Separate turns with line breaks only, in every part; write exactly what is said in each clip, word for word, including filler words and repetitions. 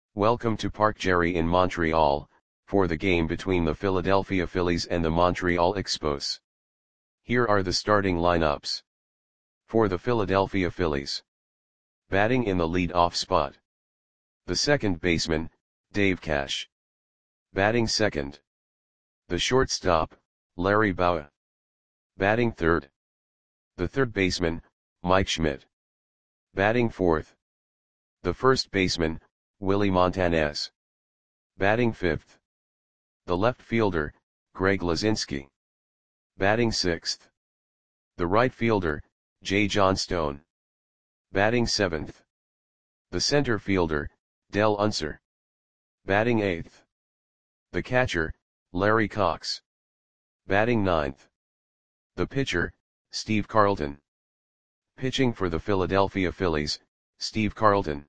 Welcome to Parc Jerry in Montreal, for the game between the Philadelphia Phillies and the Montreal Expos. Here are the starting lineups. For the Philadelphia Phillies. Batting in the lead-off spot. The second baseman, Dave Cash. Batting second. The shortstop, Larry Bowa. Batting third. The third baseman, Mike Schmidt. Batting fourth. The first baseman, Willie Montanez. Batting fifth. The left fielder, Greg Luzinski. Batting sixth. The right fielder, Jay Johnstone. Batting seventh. The center fielder, Dell Unser. Batting eighth. The catcher, Larry Cox. Batting ninth. The pitcher, Steve Carlton. Pitching for the Philadelphia Phillies, Steve Carlton.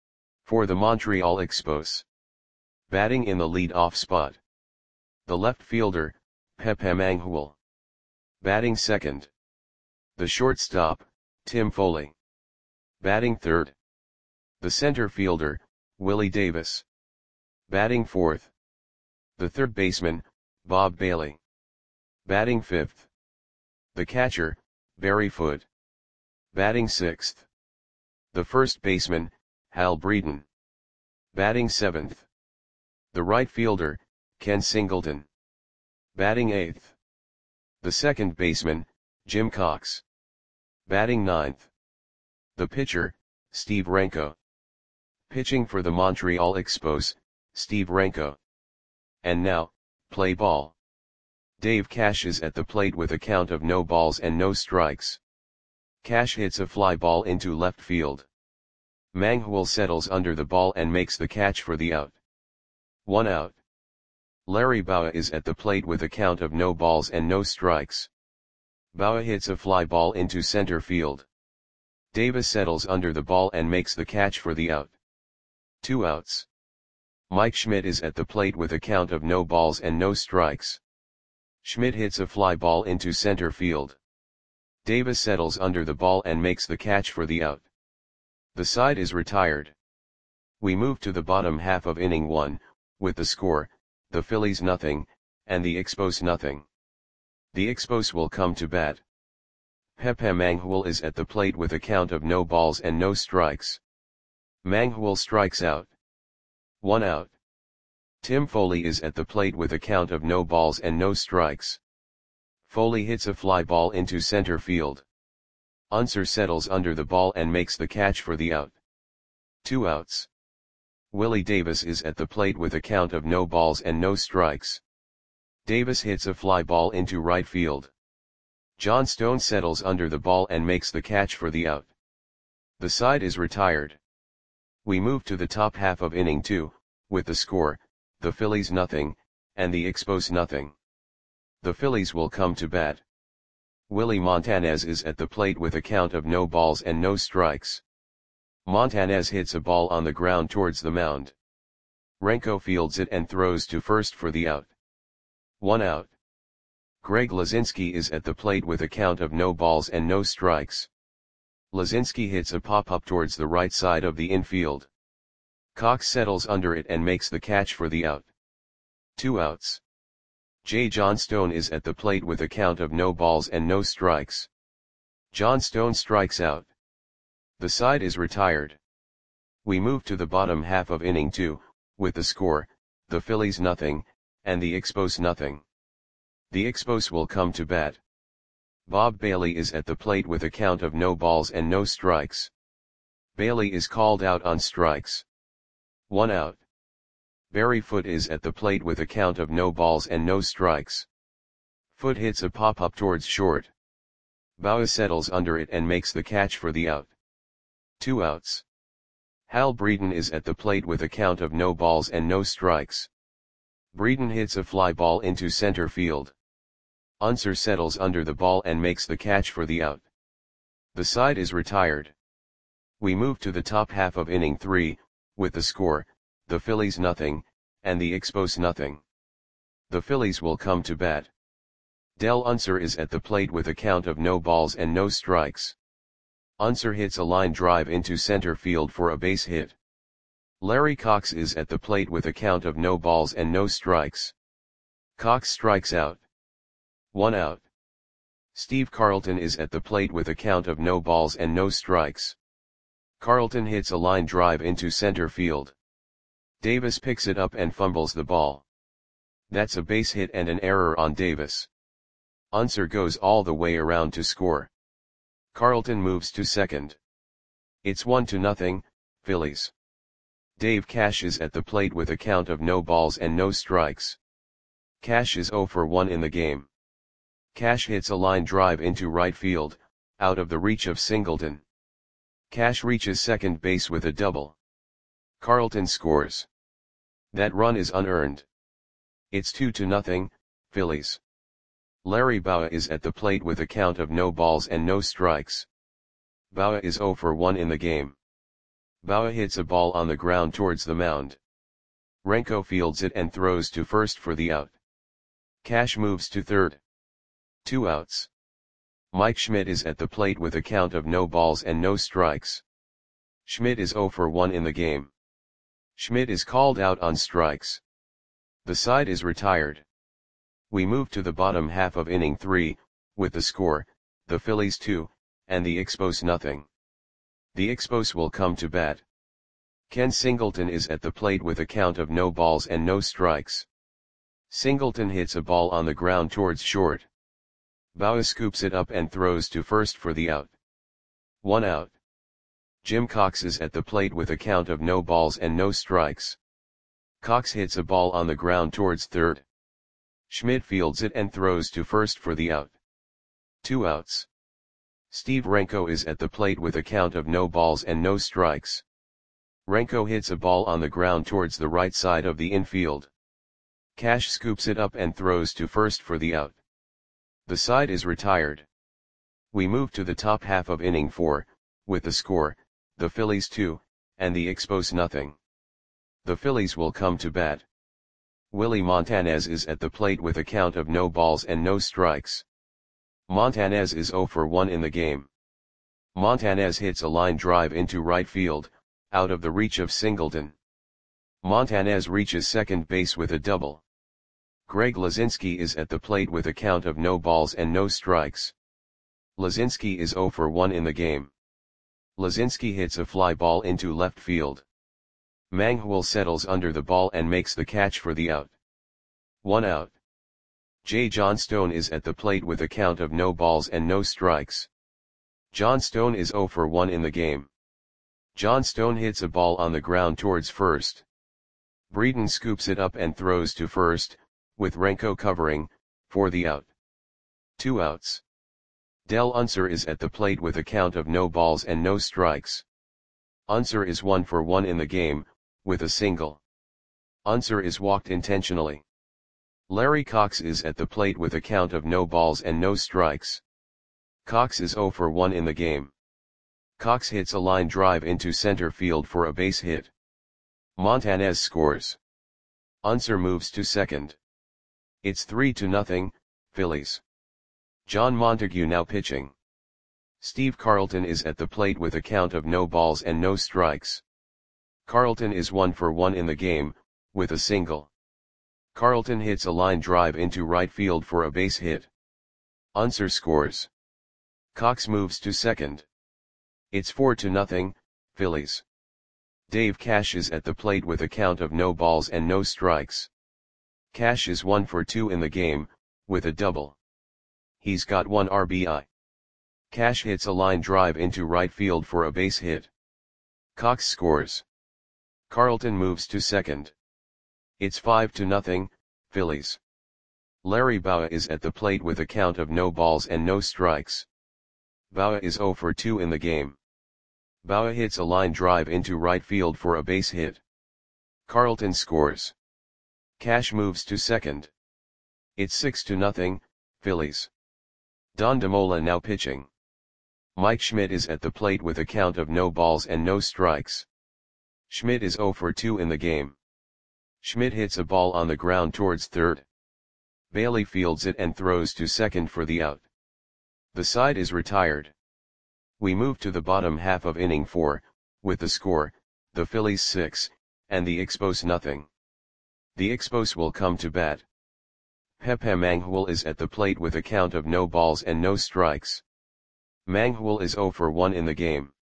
For the Montreal Expos. Batting in the lead-off spot. The left fielder, Pepe Mangual. Batting second. The shortstop, Tim Foley. Batting third. The center fielder, Willie Davis. Batting fourth. The third baseman, Bob Bailey. Batting fifth. The catcher, Barry Foote. Batting sixth. The first baseman, Hal Breeden. Batting seventh. The right fielder, Ken Singleton. Batting eighth. The second baseman, Jim Cox. Batting ninth. The pitcher, Steve Renko. Pitching for the Montreal Expos, Steve Renko. And now, play ball. Dave Cash is at the plate with a count of no balls and no strikes. Cash hits a fly ball into left field. Mangual settles under the ball and makes the catch for the out. One out. Larry Bowa is at the plate with a count of no balls and no strikes. Bowa hits a fly ball into center field. Davis settles under the ball and makes the catch for the out. Two outs. Mike Schmidt is at the plate with a count of no balls and no strikes. Schmidt hits a fly ball into center field. Davis settles under the ball and makes the catch for the out. The side is retired. We move to the bottom half of inning one, with the score, the Phillies nothing, and the Expos nothing. The Expos will come to bat. Pepe Mangual is at the plate with a count of no balls and no strikes. Mangual strikes out. One out. Tim Foley is at the plate with a count of no balls and no strikes. Foley hits a fly ball into center field. Unser settles under the ball and makes the catch for the out. Two outs. Willie Davis is at the plate with a count of no balls and no strikes. Davis hits a fly ball into right field. Johnstone settles under the ball and makes the catch for the out. The side is retired. We move to the top half of inning two, with the score, the Phillies nothing, and the Expos nothing. The Phillies will come to bat. Willie Montanez is at the plate with a count of no balls and no strikes. Montanez hits a ball on the ground towards the mound. Renko fields it and throws to first for the out. One out. Greg Luzinski is at the plate with a count of no balls and no strikes. Luzinski hits a pop-up towards the right side of the infield. Cox settles under it and makes the catch for the out. Two outs. Jay Johnstone is at the plate with a count of no balls and no strikes. Johnstone strikes out. The side is retired. We move to the bottom half of inning two, with the score, the Phillies nothing, and the Expos nothing. The Expos will come to bat. Bob Bailey is at the plate with a count of no balls and no strikes. Bailey is called out on strikes. One out. Barry Foote is at the plate with a count of no balls and no strikes. Foote hits a pop-up towards short. Bowa settles under it and makes the catch for the out. Two outs. Hal Breeden is at the plate with a count of no balls and no strikes. Breeden hits a fly ball into center field. Unser settles under the ball and makes the catch for the out. The side is retired. We move to the top half of inning three, with the score, the Phillies nothing, and the Expos nothing. The Phillies will come to bat. Dell Unser is at the plate with a count of no balls and no strikes. Unser hits a line drive into center field for a base hit. Larry Cox is at the plate with a count of no balls and no strikes. Cox strikes out. One out. Steve Carlton is at the plate with a count of no balls and no strikes. Carlton hits a line drive into center field. Davis picks it up and fumbles the ball. That's a base hit and an error on Davis. Unser goes all the way around to score. Carlton moves to second. It's one to nothing, Phillies. Dave Cash is at the plate with a count of no balls and no strikes. Cash is zero for one in the game. Cash hits a line drive into right field, out of the reach of Singleton. Cash reaches second base with a double. Carlton scores. That run is unearned. It's two to nothing, Phillies. Larry Bowa is at the plate with a count of no balls and no strikes. Bowa is zero for one in the game. Bowa hits a ball on the ground towards the mound. Renko fields it and throws to first for the out. Cash moves to third. Two outs. Mike Schmidt is at the plate with a count of no balls and no strikes. Schmidt is zero for one in the game. Schmidt is called out on strikes. The side is retired. We move to the bottom half of inning three, with the score, the Phillies two, and the Expos nothing. The Expos will come to bat. Ken Singleton is at the plate with a count of no balls and no strikes. Singleton hits a ball on the ground towards short. Bowa scoops it up and throws to first for the out. One out. Jim Cox is at the plate with a count of no balls and no strikes. Cox hits a ball on the ground towards third. Schmidt fields it and throws to first for the out. Two outs. Steve Renko is at the plate with a count of no balls and no strikes. Renko hits a ball on the ground towards the right side of the infield. Cash scoops it up and throws to first for the out. The side is retired. We move to the top half of inning four, with the score, the Phillies two, and the Expos nothing. The Phillies will come to bat. Willie Montanez is at the plate with a count of no balls and no strikes. Montanez is zero for one in the game. Montanez hits a line drive into right field, out of the reach of Singleton. Montanez reaches second base with a double. Greg Lazinski is at the plate with a count of no balls and no strikes. Lazinski is zero for one in the game. Lazinski hits a fly ball into left field. Manghwal settles under the ball and makes the catch for the out. One out. Jay Johnstone is at the plate with a count of no balls and no strikes. Johnstone is zero for one in the game. Johnstone hits a ball on the ground towards first. Breeden scoops it up and throws to first, with Renko covering, for the out. Two outs. Del Unser is at the plate with a count of no balls and no strikes. Unser is one for one in the game, with a single. Unser is walked intentionally. Larry Cox is at the plate with a count of no balls and no strikes. Cox is zero for one in the game. Cox hits a line drive into center field for a base hit. Montanez scores. Unser moves to second. It's three to nothing, Phillies. John Montague now pitching. Steve Carlton is at the plate with a count of no balls and no strikes. Carlton is one for one in the game, with a single. Carlton hits a line drive into right field for a base hit. Unser scores. Cox moves to second. It's four to nothing, Phillies. Dave Cash is at the plate with a count of no balls and no strikes. Cash is one for two in the game, with a double. He's got one R B I. Cash hits a line drive into right field for a base hit. Cox scores. Carlton moves to second. It's five to nothing, Phillies. Larry Bowa is at the plate with a count of no balls and no strikes. Bowa is zero for two in the game. Bowa hits a line drive into right field for a base hit. Carlton scores. Cash moves to second. It's six to nothing, Phillies. Don DeMola now pitching. Mike Schmidt is at the plate with a count of no balls and no strikes. Schmidt is zero for two in the game. Schmidt hits a ball on the ground towards third. Bailey fields it and throws to second for the out. The side is retired. We move to the bottom half of inning four, with the score, the Phillies six, and the Expos nothing. The Expos will come to bat. Pepe Mangual is at the plate with a count of no balls and no strikes. Mangual is zero for one in the game.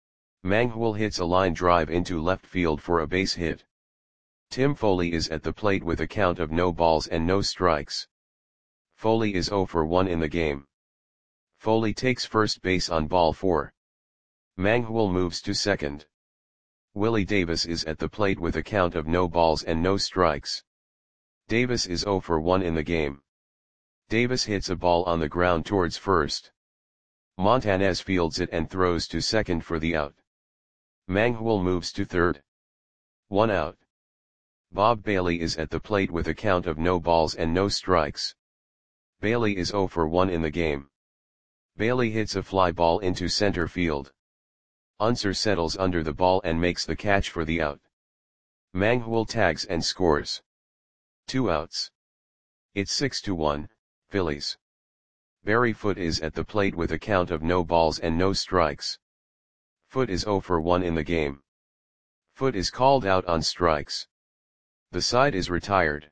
Mangual hits a line drive into left field for a base hit. Tim Foley is at the plate with a count of no balls and no strikes. Foley is zero for one in the game. Foley takes first base on ball four. Mangual moves to second. Willie Davis is at the plate with a count of no balls and no strikes. Davis is zero for one in the game. Davis hits a ball on the ground towards first. Montanez fields it and throws to second for the out. Mangual moves to third. One out. Bob Bailey is at the plate with a count of no balls and no strikes. Bailey is zero for one in the game. Bailey hits a fly ball into center field. Unser settles under the ball and makes the catch for the out. Mangual tags and scores. Two outs. It's six to one, Phillies. Barry Foote is at the plate with a count of no balls and no strikes. Foote is zero for one in the game. Foote is called out on strikes. The side is retired.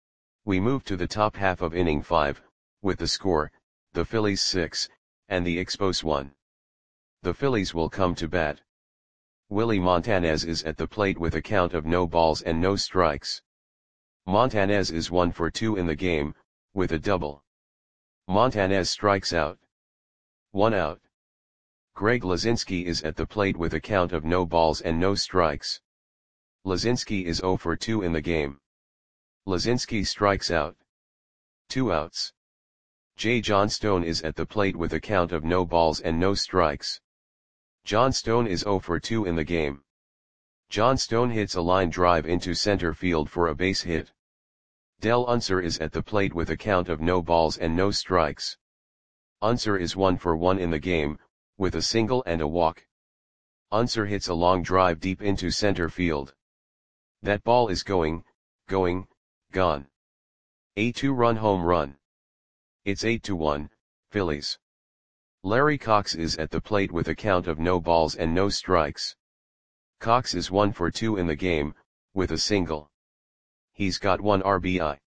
We move to the top half of inning five, with the score, the Phillies six, and the Expos one. The Phillies will come to bat. Willie Montanez is at the plate with a count of no balls and no strikes. Montanez is one for two in the game, with a double. Montanez strikes out. One out. Greg Lazinski is at the plate with a count of no balls and no strikes. Lazinski is zero for two in the game. Lazinski strikes out. Two outs. Jay Johnstone is at the plate with a count of no balls and no strikes. Johnstone is zero for two in the game. Johnstone hits a line drive into center field for a base hit. Del Unser is at the plate with a count of no balls and no strikes. Unser is one for one in the game, with a single and a walk. Unser hits a long drive deep into center field. That ball is going, going, gone. A two-run home run. It's eight to one, Phillies. Larry Cox is at the plate with a count of no balls and no strikes. Cox is one for two in the game, with a single. He's got one R B I.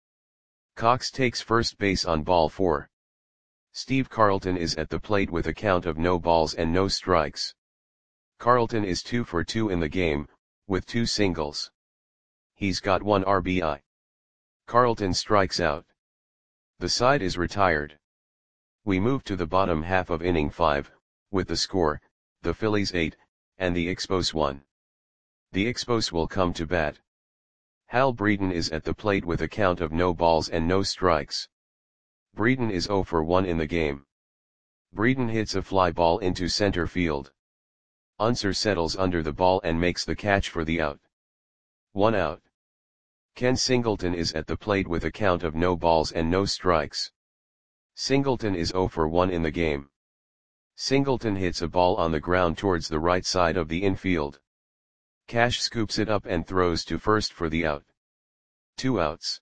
Cox takes first base on ball four. Steve Carlton is at the plate with a count of no balls and no strikes. Carlton is two for two in the game, with two singles. He's got one R B I. Carlton strikes out. The side is retired. We move to the bottom half of inning five, with the score, the Phillies eight, and the Expos one. The Expos will come to bat. Hal Breeden is at the plate with a count of no balls and no strikes. Breeden is zero for one in the game. Breeden hits a fly ball into center field. Unser settles under the ball and makes the catch for the out. One out. Ken Singleton is at the plate with a count of no balls and no strikes. Singleton is zero for one in the game. Singleton hits a ball on the ground towards the right side of the infield. Cash scoops it up and throws to first for the out. Two outs.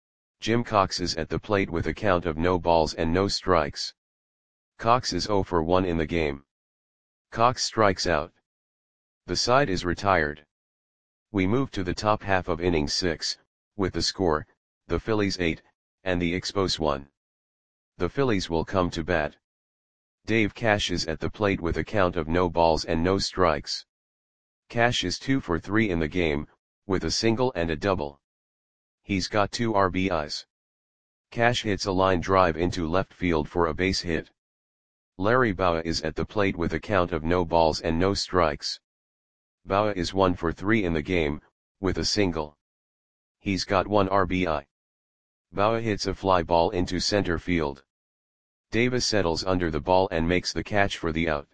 Jim Cox is at the plate with a count of no balls and no strikes. Cox is zero for one in the game. Cox strikes out. The side is retired. We move to the top half of inning six, with the score, the Phillies eight, and the Expos one. The Phillies will come to bat. Dave Cash is at the plate with a count of no balls and no strikes. Cash is two for three in the game, with a single and a double. He's got two R B Is. Cash hits a line drive into left field for a base hit. Larry Bowa is at the plate with a count of no balls and no strikes. Bowa is one for three in the game, with a single. He's got one R B I. Bowa hits a fly ball into center field. Davis settles under the ball and makes the catch for the out.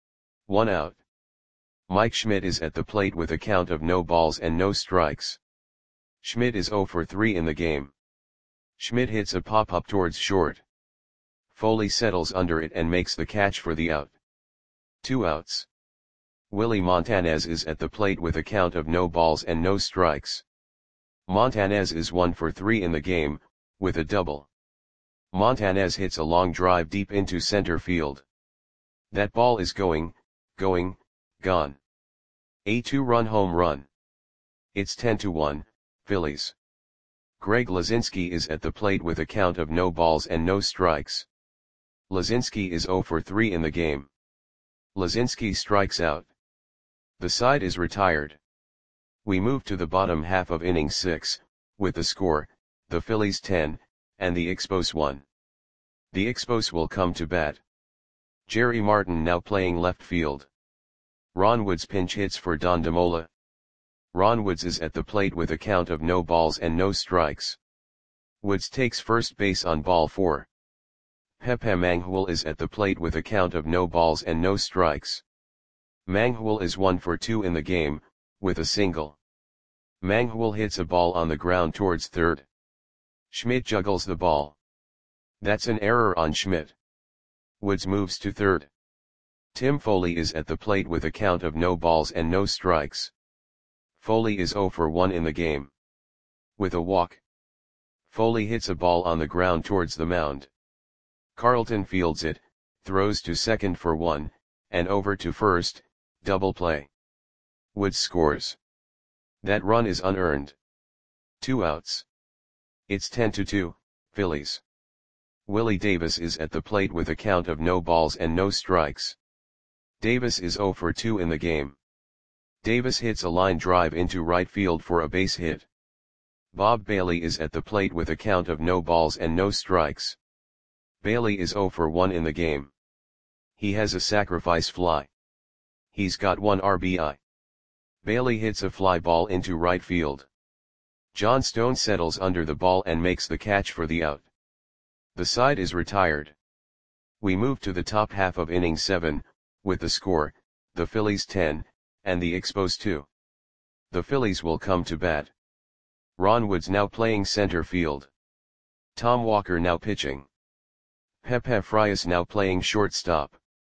One out. Mike Schmidt is at the plate with a count of no balls and no strikes. Schmidt is zero for three in the game. Schmidt hits a pop-up towards short. Foley settles under it and makes the catch for the out. Two outs. Willie Montanez is at the plate with a count of no balls and no strikes. Montanez is one for three in the game, with a double. Montanez hits a long drive deep into center field. That ball is going, going, gone. A two-run home run. It's ten to one, Phillies. Greg Lazinski is at the plate with a count of no balls and no strikes. Lazinski is zero for three in the game. Lazinski strikes out. The side is retired. We move to the bottom half of inning six, with the score, the Phillies ten, and the Expos one. The Expos will come to bat. Jerry Martin now playing left field. Ron Woods pinch hits for Don DeMola. Ron Woods is at the plate with a count of no balls and no strikes. Woods takes first base on ball four. Pepe Manghul is at the plate with a count of no balls and no strikes. Manghul is one for two in the game, with a single. Manghul hits a ball on the ground towards third. Schmidt juggles the ball. That's an error on Schmidt. Woods moves to third. Tim Foley is at the plate with a count of no balls and no strikes. Foley is zero for one in the game. With a walk. Foley hits a ball on the ground towards the mound. Carlton fields it, throws to second for one, and over to first, double play. Woods scores. That run is unearned. Two outs. It's ten to two, Phillies. Willie Davis is at the plate with a count of no balls and no strikes. Davis is zero for two in the game. Davis hits a line drive into right field for a base hit. Bob Bailey is at the plate with a count of no balls and no strikes. Bailey is zero for one in the game. He has a sacrifice fly. He's got one R B I. Bailey hits a fly ball into right field. John Stone settles under the ball and makes the catch for the out. The side is retired. We move to the top half of inning seven, with the score, the Phillies ten, and the Expos two. The Phillies will come to bat. Ron Woods now playing center field. Tom Walker now pitching. Pepe Frias now playing shortstop.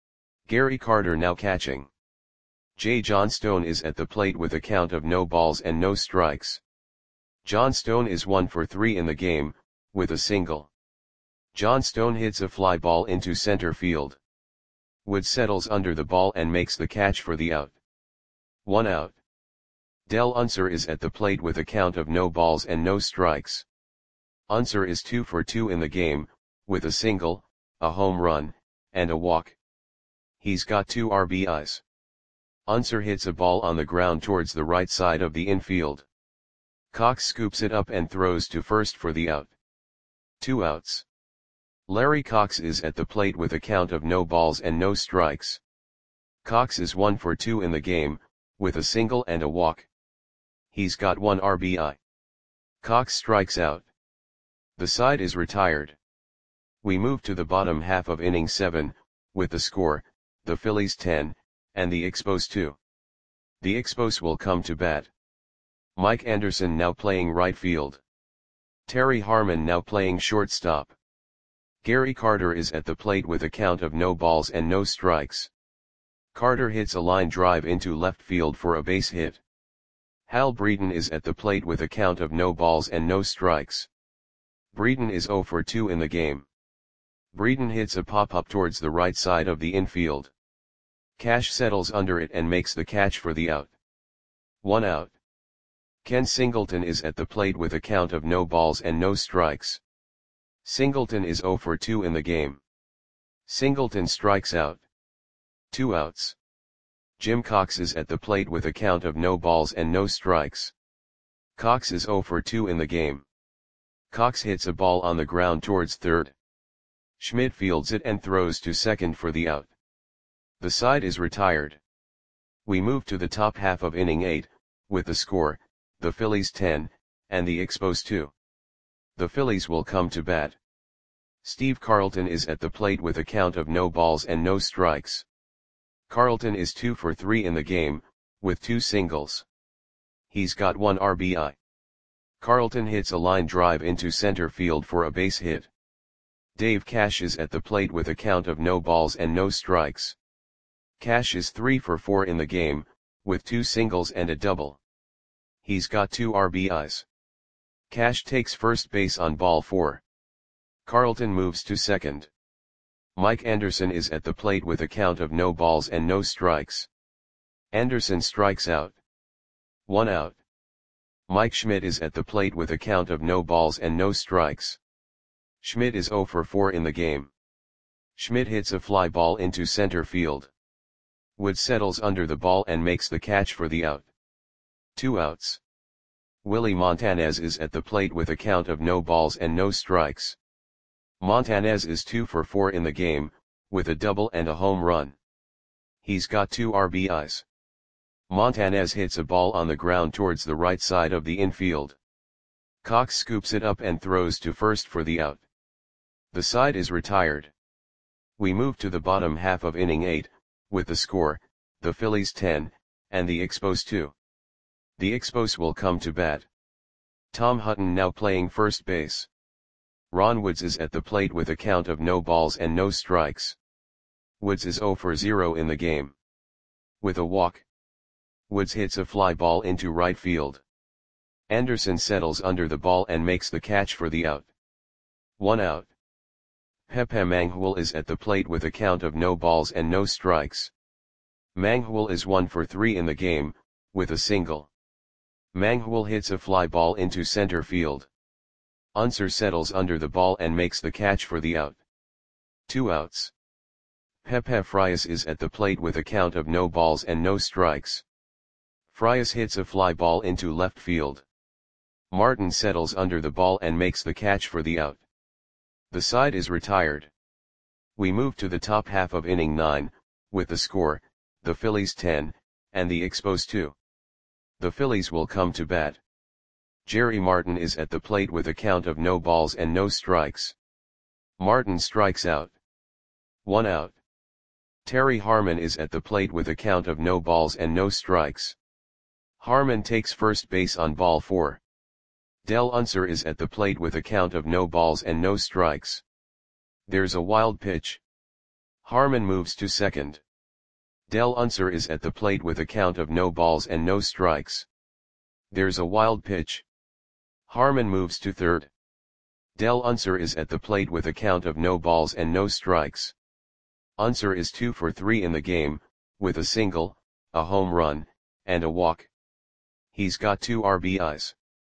Gary Carter now catching. J. John Stone is at the plate with a count of no balls and no strikes. John Stone is one for three in the game, with a single. John Stone hits a fly ball into center field. Woods settles under the ball and makes the catch for the out. One out. Del Unser is at the plate with a count of no balls and no strikes. Unser is two for two in the game, with a single, a home run, and a walk. He's got two R B Is. Unser hits a ball on the ground towards the right side of the infield. Cox scoops it up and throws to first for the out. Two outs. Larry Cox is at the plate with a count of no balls and no strikes. Cox is one for two in the game, with a single and a walk. He's got one R B I. Cox strikes out. The side is retired. We move to the bottom half of inning seven, with the score, the Phillies ten, and the Expos two. The Expos will come to bat. Mike Anderson now playing right field. Terry Harmon now playing shortstop. Gary Carter is at the plate with a count of no balls and no strikes. Carter hits a line drive into left field for a base hit. Hal Breeden is at the plate with a count of no balls and no strikes. Breeden is zero for two in the game. Breeden hits a pop-up towards the right side of the infield. Cash settles under it and makes the catch for the out. One out. Ken Singleton is at the plate with a count of no balls and no strikes. Singleton is zero for two in the game. Singleton strikes out. Two outs. Jim Cox is at the plate with a count of no balls and no strikes. Cox is zero for two in the game. Cox hits a ball on the ground towards third. Schmidt fields it and throws to second for the out. The side is retired. We move to the top half of inning eight, with the score, the Phillies ten, and the Expos two. The Phillies will come to bat. Steve Carlton is at the plate with a count of no balls and no strikes. Carlton is two for three in the game, with two singles. He's got one R B I. Carlton hits a line drive into center field for a base hit. Dave Cash is at the plate with a count of no balls and no strikes. Cash is three for four in the game, with two singles and a double. He's got two R B Is. Cash takes first base on ball four. Carlton moves to second. Mike Anderson is at the plate with a count of no balls and no strikes. Anderson strikes out. One out. Mike Schmidt is at the plate with a count of no balls and no strikes. Schmidt is zero for four in the game. Schmidt hits a fly ball into center field. Woods settles under the ball and makes the catch for the out. Two outs. Willie Montanez is at the plate with a count of no balls and no strikes. Montanez is two for four in the game, with a double and a home run. He's got two R B Is. Montanez hits a ball on the ground towards the right side of the infield. Cox scoops it up and throws to first for the out. The side is retired. We move to the bottom half of inning eight, with the score, the Phillies ten, and the Expos two. The Expos will come to bat. Tom Hutton now playing first base. Ron Woods is at the plate with a count of no balls and no strikes. Woods is zero for zero in the game. With a walk, Woods hits a fly ball into right field. Anderson settles under the ball and makes the catch for the out. One out. Pepe Manghul is at the plate with a count of no balls and no strikes. Manghul is one for three in the game, with a single. Manghul hits a fly ball into center field. Unser settles under the ball and makes the catch for the out. Two outs. Pepe Frias is at the plate with a count of no balls and no strikes. Frias hits a fly ball into left field. Martin settles under the ball and makes the catch for the out. The side is retired. We move to the top half of inning nine, with the score, the Phillies ten, and the Expos two. The Phillies will come to bat. Jerry Martin is at the plate with a count of no balls and no strikes. Martin strikes out. One out. Terry Harmon is at the plate with a count of no balls and no strikes. Harmon takes first base on ball four. Del Unser is at the plate with a count of no balls and no strikes. There's a wild pitch. Harmon moves to second. Del Unser is at the plate with a count of no balls and no strikes. There's a wild pitch. Harmon moves to third. Del Unser is at the plate with a count of no balls and no strikes. Unser is two for three in the game, with a single, a home run, and a walk. He's got two R B Is.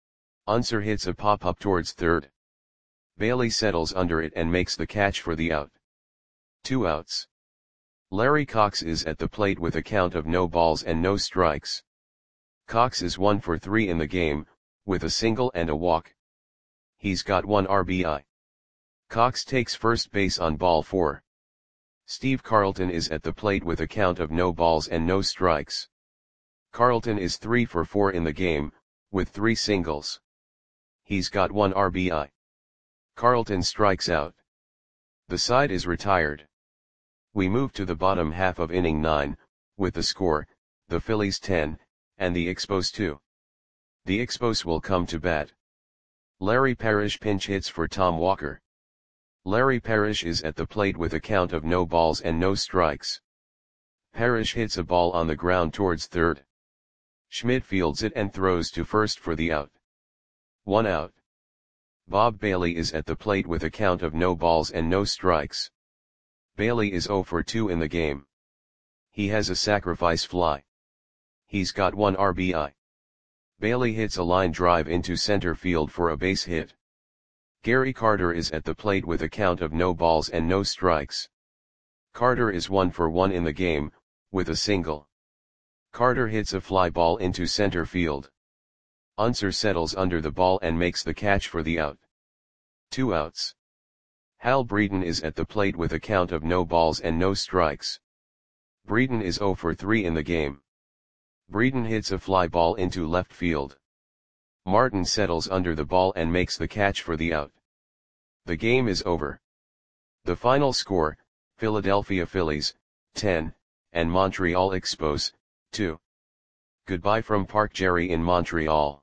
Unser hits a pop-up towards third. Bailey settles under it and makes the catch for the out. Two outs. Larry Cox is at the plate with a count of no balls and no strikes. Cox is one for three in the game, with a single and a walk. He's got one R B I. Cox takes first base on ball four. Steve Carlton is at the plate with a count of no balls and no strikes. Carlton is three for four in the game, with three singles. He's got one R B I. Carlton strikes out. The side is retired. We move to the bottom half of inning nine, with the score, the Phillies ten, and the Expos two. The Expos will come to bat. Larry Parrish pinch hits for Tom Walker. Larry Parrish is at the plate with a count of no balls and no strikes. Parrish hits a ball on the ground towards third. Schmidt fields it and throws to first for the out. One out. Bob Bailey is at the plate with a count of no balls and no strikes. Bailey is zero for two in the game. He has a sacrifice fly. He's got one R B I. Bailey hits a line drive into center field for a base hit. Gary Carter is at the plate with a count of no balls and no strikes. Carter is one for one in the game, with a single. Carter hits a fly ball into center field. Unser settles under the ball and makes the catch for the out. Two outs. Hal Breeden is at the plate with a count of no balls and no strikes. Breeden is zero for three in the game. Breeden hits a fly ball into left field. Martin settles under the ball and makes the catch for the out. The game is over. The final score, Philadelphia Phillies, ten, and Montreal Expos, two. Goodbye from Park Jerry in Montreal.